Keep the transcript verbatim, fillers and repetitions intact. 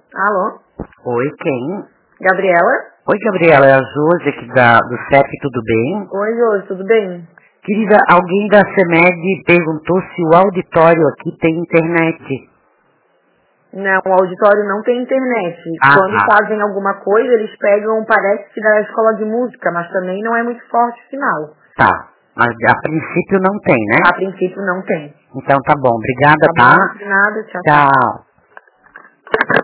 Alô? Oi, quem? Gabriela? Oi, Gabriela, é a Josi aqui da, do C E P, tudo bem? Oi, Josi, tudo bem? Querida, alguém da CEMED perguntou se o auditório aqui tem internet. Não, o auditório não tem internet. Ah, Quando tá. fazem alguma coisa, eles pegam, parece que da escola de música, mas também não é muito forte o sinal. Tá, mas a princípio não tem, né? A princípio não tem. Então tá bom, obrigada, Tá tá? bom? De nada, tchau, tchau. Tchau.